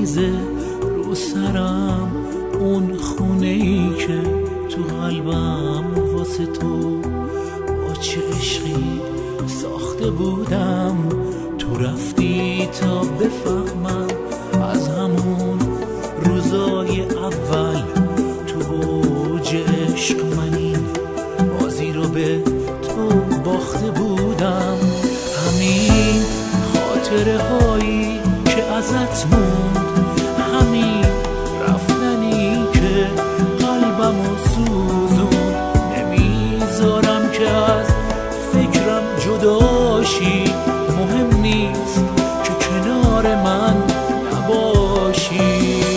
بریزه رو سرم اون خونه‌ای که تو قلبم واسه تو با چه عشقی ساخته بودم. تو رفتی تا بفهمم از همون روزای اول تو اوج عشق من این بازی رو به تو باخته بودم. همین خاطره هایی که ازت موند، همین رفتنی که قلبمو سوزون، نمیذارم که از فکرم جداشی. مهم نیست که کنار من نباشی.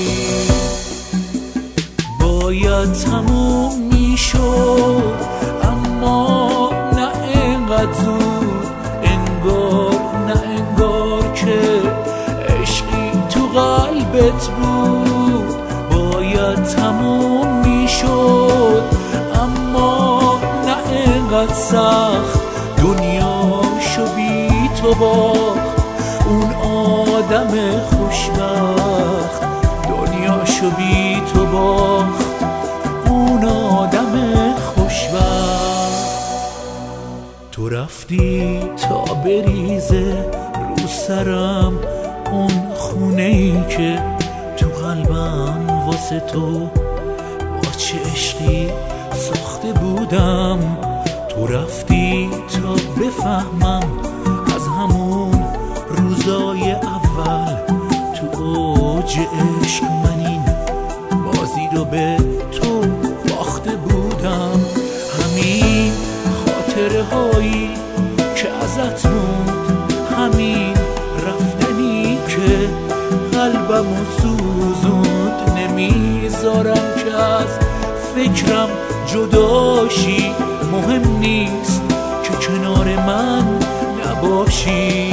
باید تموم میشد اما نه اینقدر زود، انگار نه انگار که عشقی تو قلبت بود. باید تموم میشد اما نه اینقدر سخت، دنیاشو بی تو باخت اون آدم خوشبخت. دنیاشو بی تو باخت اون آدم خوشبخت. تو رفتی تا بریزه رو سرم اون خونه‌ای که تو قلبم واسه تو با چه عشقی ساخته بودم. تو رفتی تا بفهمم از همون روزای اول تو اوج عشق من این بازی رو به تو باخته بودم. همین خاطره هایی که ازت موند، همین رفتنی که قلبمو سوزوند، نمیذارم که از فکرم جداشی. مهم نیست که کنار من نباشی.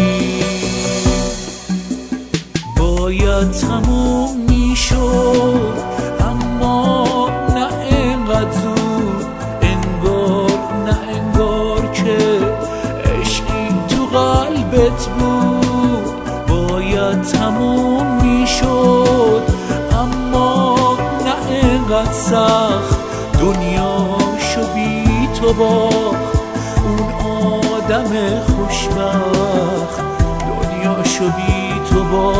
باید تموم میشد اما نه اینقدر زود، انگار نه انگار که عشقی تو قلبت بود. باید تموم میشد اما نه اینقدر سخت، دنیاشو بی تو باخت اون آدم خوشبخت. دنیاشو بی تو باخت